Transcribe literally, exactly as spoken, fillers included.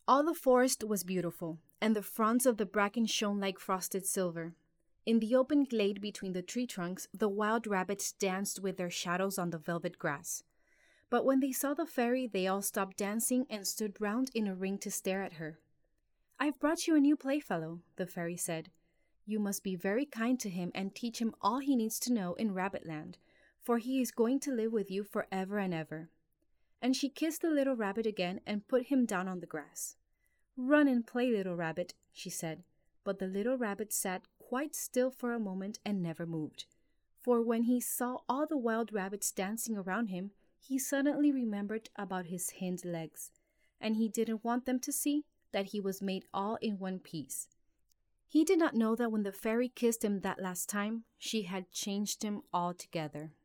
All the forest was beautiful, and the fronds of the bracken shone like frosted silver. In the open glade between the tree trunks, the wild rabbits danced with their shadows on the velvet grass. But when they saw the fairy, they all stopped dancing and stood round in a ring to stare at her. "I've brought you a new playfellow," the fairy said. "You must be very kind to him and teach him all he needs to know in Rabbitland, for he is going to live with you forever and ever." And she kissed the little rabbit again and put him down on the grass. "Run and play, little rabbit," she said. But the little rabbit sat quite still for a moment and never moved. For when he saw all the wild rabbits dancing around him, he suddenly remembered about his hind legs, and he didn't want them to see that he was made all in one piece. He did not know that when the fairy kissed him that last time, she had changed him altogether.